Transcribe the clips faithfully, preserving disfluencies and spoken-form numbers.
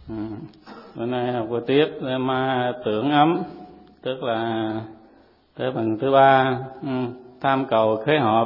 Ừ. Bữa nay học qua tiếp ma tưởng ấm, tức là tới phần thứ ba, ừ. tham cầu khế hợp.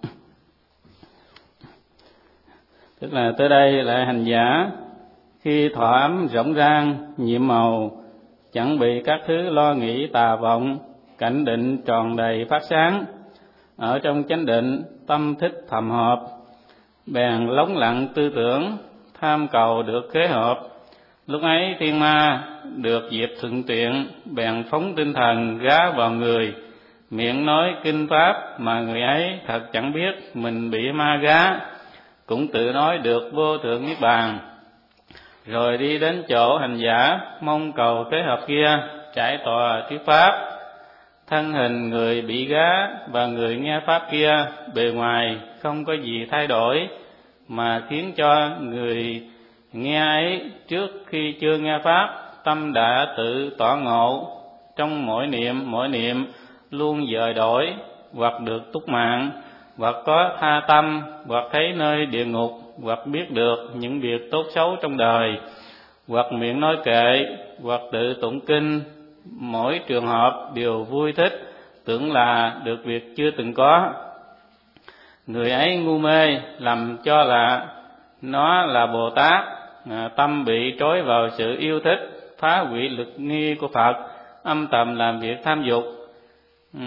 Tức là tới đây lại hành giả khi thọ ấm rộng rang, nhiệm màu, chẳng bị các thứ lo nghĩ tà vọng, cảnh định tròn đầy phát sáng. Ở trong chánh định, tâm thích thầm hợp, bèn lắng lặng tư tưởng, tham cầu được khế hợp. Lúc ấy thiên ma được dịp thuận tiện, bèn phóng tinh thần gá vào người, miệng nói kinh pháp mà người ấy thật chẳng biết mình bị ma gá, cũng tự nói được vô thượng niết bàn. Rồi đi đến chỗ hành giả mong cầu khế hợp kia, trải tòa thuyết pháp. Thân hình người bị gá và người nghe pháp kia bề ngoài không có gì thay đổi, mà khiến cho người nghe ấy trước khi chưa nghe pháp, tâm đã tự tỏ ngộ, trong mỗi niệm mỗi niệm luôn dời đổi, hoặc được túc mạng, hoặc có tha tâm, hoặc thấy nơi địa ngục, hoặc biết được những việc tốt xấu trong đời, hoặc miệng nói kệ, hoặc tự tụng kinh. Mỗi trường hợp đều vui thích, tưởng là được việc chưa từng có. Người ấy ngu mê, lầm cho là nó là Bồ Tát, à, tâm bị trói vào sự yêu thích, phá hủy lực nghi của Phật, âm thầm làm việc tham dục. Ừ.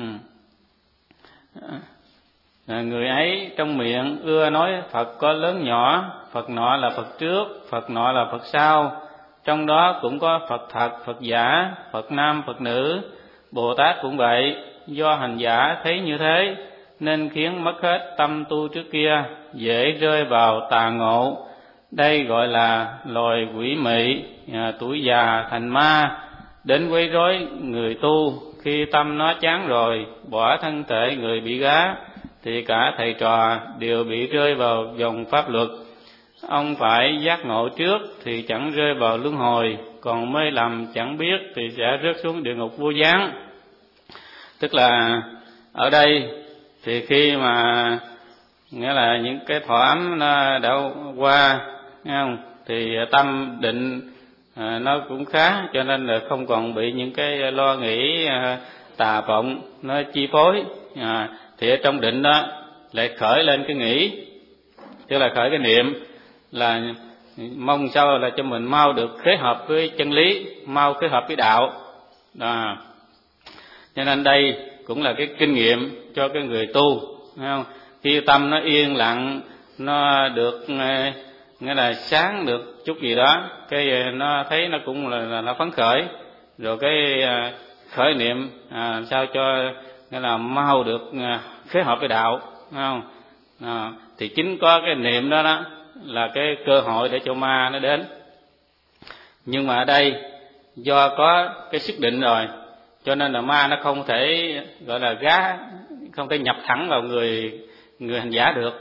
À, người ấy trong miệng ưa nói Phật có lớn nhỏ, Phật nọ là Phật trước, Phật nọ là Phật sau, trong đó cũng có Phật thật, Phật giả, Phật nam, Phật nữ. Bồ Tát cũng vậy, do hành giả thấy như thế nên khiến mất hết tâm tu trước kia, dễ rơi vào tà ngộ. Đây gọi là loài quỷ mị, à, tuổi già thành ma, đến quấy rối người tu. Khi tâm nó chán rồi, bỏ thân thể người bị gá, thì cả thầy trò đều bị rơi vào vòng pháp luật. Ông phải giác ngộ trước thì chẳng rơi vào luân hồi, còn mê lầm chẳng biết thì sẽ rớt xuống địa ngục vô gián. Tức là ở đây thì khi mà nghĩa là những cái thọ ấm nó đã qua, nghe không? Thì tâm định à, nó cũng khá, cho nên là không còn bị những cái lo nghĩ à, tà vọng nó chi phối. À, thì ở trong định đó lại khởi lên cái nghĩ, tức là khởi cái niệm là mong sao là cho mình mau được khế hợp với chân lý, mau khế hợp với đạo. Đó. Cho nên đây cũng là cái kinh nghiệm cho cái người tu, thấy không? Khi tâm nó yên lặng, nó được nghĩa là sáng được chút gì đó, cái nó thấy nó cũng là, là nó phấn khởi, rồi cái khởi niệm à, sao cho nghĩa là mau được khế hợp với đạo, thấy không? À, thì chính có cái niệm đó đó là cái cơ hội để cho ma nó đến. Nhưng mà ở đây do có cái sức định rồi, cho nên là ma nó không thể gọi là gá, không thể nhập thẳng vào người người hành giả được,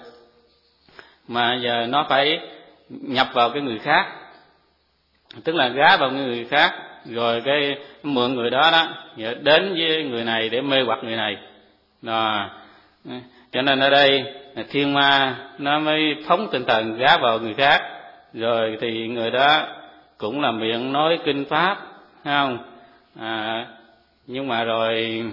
mà giờ nó phải nhập vào cái người khác, tức là gá vào người khác, rồi cái mượn người đó đó đến với người này để mê hoặc người này. Đó. Cho nên ở đây thiên ma nó mới phóng tinh thần gá vào người khác, rồi thì người đó cũng là miệng nói kinh pháp, thấy không? À, nhưng mà rồi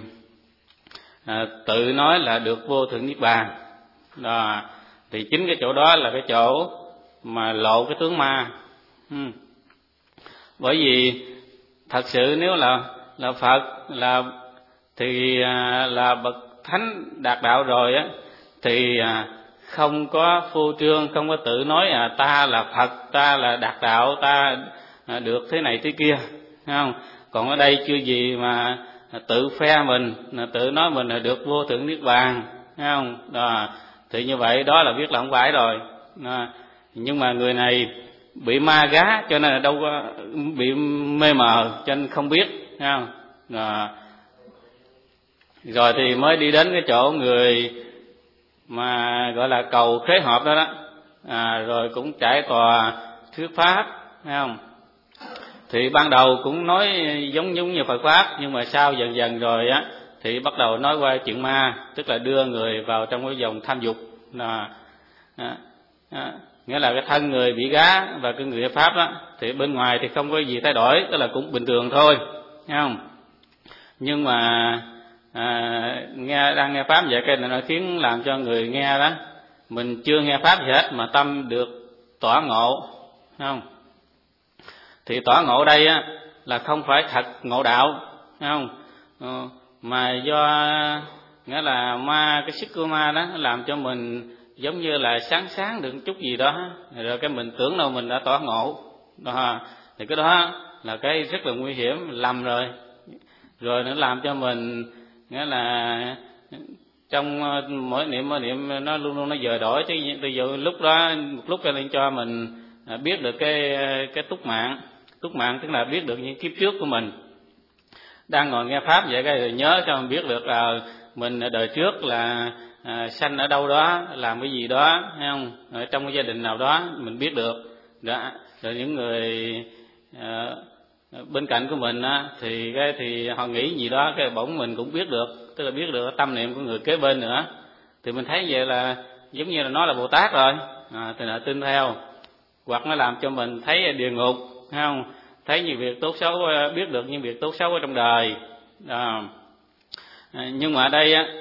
à, tự nói là được vô thượng niết bàn. Đó. Thì chính cái chỗ đó là cái chỗ mà lộ cái tướng ma. Ừ. Bởi vì thật sự nếu là là Phật là thì à, là bậc thánh đạt đạo rồi á, thì à, không có phô trương, không có tự nói à ta là Phật, ta là đạt đạo, ta à, được thế này thế kia, thấy không? Còn ở đây chưa gì mà tự phe mình, tự nói mình là được vô thượng niết bàn, thấy không? Đó. Thì như vậy đó là biết là không phải rồi. Đó. Nhưng mà người này bị ma gá, cho nên là đâu có bị mê mờ, cho nên không biết, thấy không? Đó. Rồi thì mới đi đến cái chỗ người mà gọi là cầu khế hợp đó đó, à, rồi cũng trải tòa thuyết pháp, thấy không? Thì ban đầu cũng nói giống giống như Phật pháp, nhưng mà sau dần dần rồi á thì bắt đầu nói qua chuyện ma, tức là đưa người vào trong cái vòng tham dục. Đó. À, à, nghĩa là cái thân người bị gá và cái người nghe pháp đó thì bên ngoài thì không có gì thay đổi, tức là cũng bình thường thôi, thấy không? Nhưng mà à, nghe đang nghe pháp vậy cái này nó khiến làm cho người nghe đó mình chưa nghe pháp gì hết mà tâm được tỏa ngộ, thấy không? Thì tỏa ngộ đây á là không phải thật ngộ đạo, thấy không? Ờ, mà do nghĩa là ma, cái sức của ma đó làm cho mình giống như là sáng sáng được chút gì đó, rồi cái mình tưởng đâu mình đã tỏa ngộ đó, thì cái đó là cái rất là nguy hiểm, lầm rồi. Rồi nó làm cho mình nghĩa là trong mỗi niệm mỗi niệm nó luôn luôn nó dời đổi, chứ ví dụ lúc đó một lúc cho nên cho mình biết được cái cái túc mạng, túc mạng tức là biết được những kiếp trước của mình. Đang ngồi nghe pháp vậy cái nhớ cho mình biết được là mình đời trước là à, sanh ở đâu đó, làm cái gì đó, thấy không? Ở trong cái gia đình nào đó mình biết được. Đó. Rồi những người à, bên cạnh của mình á, thì cái thì họ nghĩ gì đó cái bỗng mình cũng biết được, tức là biết được tâm niệm của người kế bên nữa. Thì mình thấy vậy là giống như là nó là Bồ Tát rồi, à, thì là tin theo. Hoặc nó làm cho mình thấy địa ngục, thấy không? Thấy những việc tốt xấu, biết được những việc tốt xấu ở trong đời. À, nhưng mà ở đây á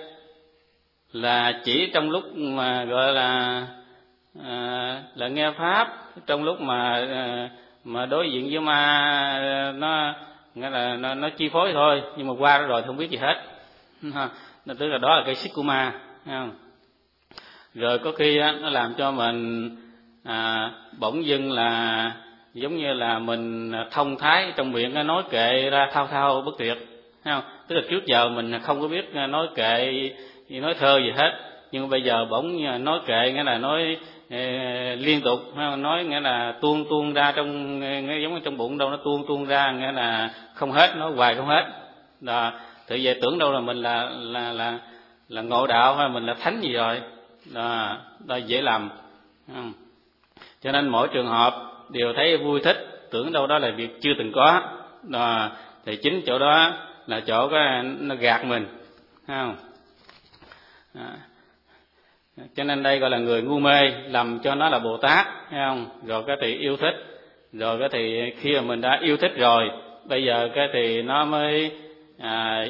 là chỉ trong lúc mà gọi là à, là nghe pháp, trong lúc mà à, mà đối diện với ma nó nghĩa là nó, nó chi phối thôi, nhưng mà qua đó rồi không biết gì hết. Nó tức là đó là cái xích của ma, thấy không? Rồi có khi á, nó làm cho mình à, bỗng dưng là giống như là mình thông thái trong miệng nó nói kệ ra thao thao bất tuyệt, thấy không? Tức là trước giờ mình không có biết nói kệ nói thơ gì hết, nhưng mà bây giờ bỗng nói kệ nghĩa là nói eh, liên tục, nói nghĩa là tuôn tuôn ra trong nghĩa giống như trong bụng đâu nó tuôn tuôn ra, nghĩa là không hết, nói hoài không hết. Đó, thì về tưởng đâu là mình là là là là ngộ đạo hay mình là thánh gì rồi. Đó, đó dễ lầm. Cho nên mỗi trường hợp đều thấy vui thích, tưởng đâu đó là việc chưa từng có. Đó, thì chính chỗ đó là chỗ cái nó gạt mình, thấy không? À, cho nên đây gọi là người ngu mê, lầm cho nó là Bồ Tát, thấy không? Rồi cái thì yêu thích, rồi cái thì khi mà mình đã yêu thích rồi, bây giờ cái thì nó mới à,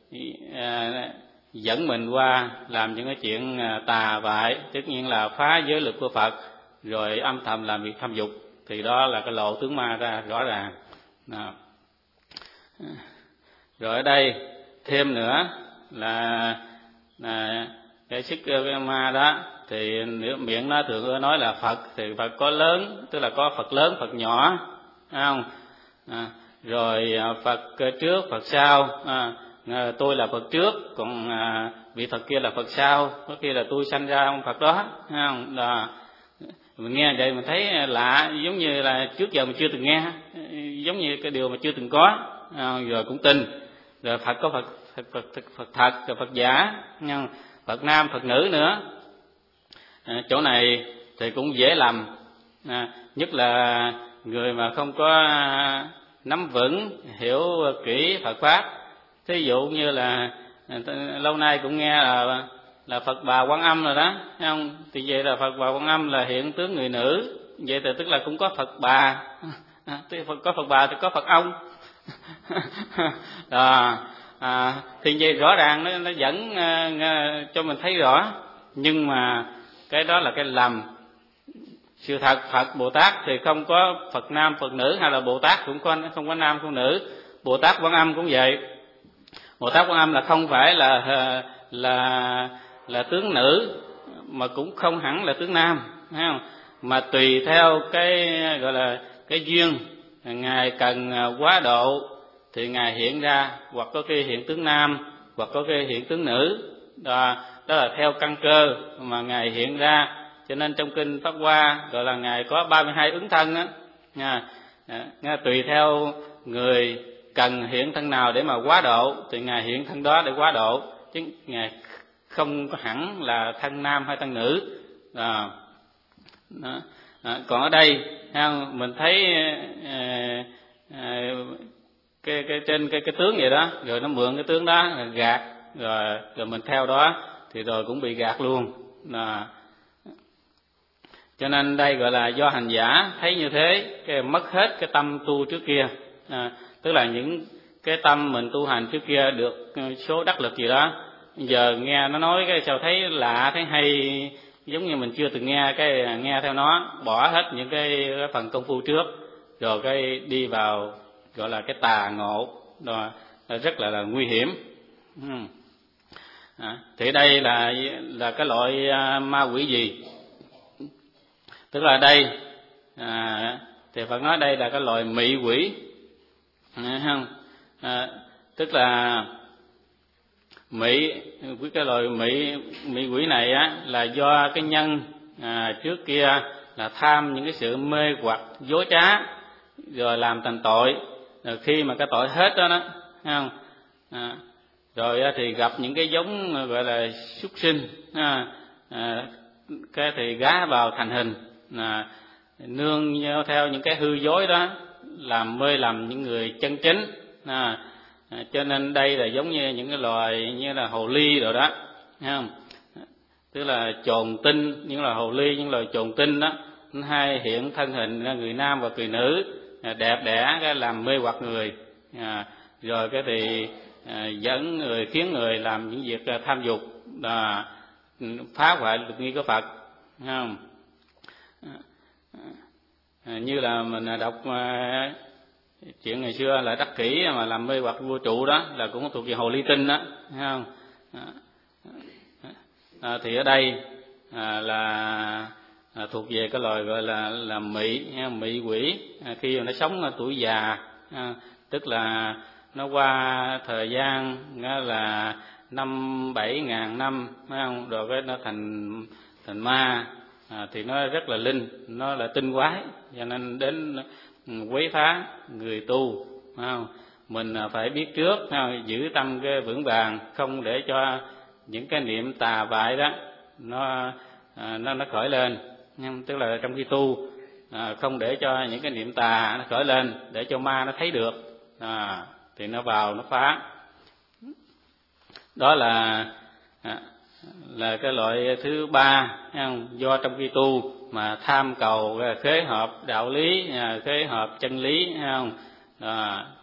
à, dẫn mình qua làm những cái chuyện tà vại, tất nhiên là phá giới luật của Phật, rồi âm thầm làm việc tham dục, thì đó là cái lộ tướng ma ra rõ ràng. Nào. Rồi ở đây thêm nữa là, là cái sức cái ma đó, thì miệng nó thường nói là Phật, thì Phật có lớn, tức là có Phật lớn, Phật nhỏ, thấy không? À, rồi Phật trước, Phật sau, à, tôi là Phật trước, còn à, vị Phật kia là Phật sau, có kia là tôi sanh ra ông Phật đó, thấy không? Đó. Mình nghe vậy mình thấy lạ, giống như là trước giờ mình chưa từng nghe, giống như cái điều mà chưa từng có, à, rồi cũng tin. Rồi Phật có Phật Phật Phật, Phật, Phật thật, rồi Phật giả, Phật nam, Phật nữ nữa. À, chỗ này thì cũng dễ lầm, à, nhất là người mà không có nắm vững, hiểu kỹ Phật pháp. Thí dụ như là lâu nay cũng nghe là là Phật Bà Quan Âm rồi đó, thấy không? Thì vậy là Phật Bà Quan Âm là hiện tướng người nữ, vậy thì tức là cũng có Phật Bà, à, có Phật Bà thì có Phật ông. Đó, à, thì vậy rõ ràng nó, nó dẫn uh, cho mình thấy rõ, nhưng mà cái đó là cái lầm. Sự thật Phật Bồ Tát thì không có Phật nam Phật nữ, hay là Bồ Tát cũng có, không có nam không nữ. Bồ Tát Quan Âm cũng vậy. Bồ Tát Quan Âm là không phải là là là tướng nữ, mà cũng không hẳn là tướng nam, thấy không? Mà tùy theo cái gọi là cái duyên, ngài cần quá độ thì ngài hiện ra, hoặc có khi hiện tướng nam, hoặc có khi hiện tướng nữ. Đó, đó là theo căn cơ mà ngài hiện ra. Cho nên trong kinh Pháp Hoa gọi là ngài có ba mươi hai ứng thân á, nha. Nghe tùy theo người cần hiện thân nào để mà quá độ thì ngài hiện thân đó để quá độ, chứ ngài không có hẳn là thân nam hay thân nữ. Đó. Đó. Đó. Còn ở đây mình thấy à, à, cái, cái trên cái, cái tướng vậy đó, rồi nó mượn cái tướng đó gạt, rồi rồi mình theo đó thì rồi cũng bị gạt luôn. Đó. Cho nên đây gọi là do hành giả thấy như thế, cái mất hết cái tâm tu trước kia. À, tức là những cái tâm mình tu hành trước kia được số đắc lực gì đó, giờ nghe nó nói cái sao thấy lạ, thấy hay, giống như mình chưa từng nghe, cái nghe theo nó, bỏ hết những cái, cái phần công phu trước, rồi cái đi vào gọi là cái tà ngộ, đó rất là, là nguy hiểm. À, thì đây là là cái loại ma quỷ gì? Tức là đây à, thì Phật nói đây là cái loại mị quỷ, à, không? À, tức là mị, cái loại mị mị quỷ này á là do cái nhân à, trước kia là tham những cái sự mê hoặc dối trá, rồi làm thành tội, rồi khi mà cái tội hết đó đó, không? À, rồi thì gặp những cái giống gọi là súc sinh, à, à, cái thì gá vào thành hình, à, nương theo những cái hư dối đó, làm mê lầm những người chân chính. À, à, cho nên đây là giống như những cái loài như là hồ ly rồi đó, thấy không? Tức là chồn tinh, những loài hồ ly, những loài chồn tinh đó, hai hiện thân hình người nam và người nữ, à, đẹp đẽ, cái làm mê hoặc người, à, rồi cái thì à, dẫn người, khiến người làm những việc à, tham dục, à, phá hoại luật nghi của Phật, thấy không? À, như là mình đọc à, chuyện ngày xưa là Đắc Kỷ mà làm mê hoặc vua trụ đó, là cũng thuộc về hồ ly tinh đó, thấy không? À, à, thì ở đây à, là à, thuộc về cái loài gọi là là mị, mị quỷ, à, khi mà nó sống ở tuổi già, à, tức là nó qua thời gian là năm bảy ngàn năm, phải không? Rồi cái nó thành thành ma, à, thì nó rất là linh, nó là tinh quái, cho nên đến quấy phá người tu, phải không? Mình phải biết trước, phải không? Giữ tâm cái vững vàng, không để cho những cái niệm tà bại đó nó à, nó nó khởi lên, nhưng tức là trong khi tu à, không để cho những cái niệm tà nó khởi lên, để cho ma nó thấy được, à, thì nó vào nó phá. Đó là à, là cái loại thứ ba, thấy không? Do trong khi tu mà tham cầu khế hợp đạo lý, khế hợp chân lý, thấy không? À,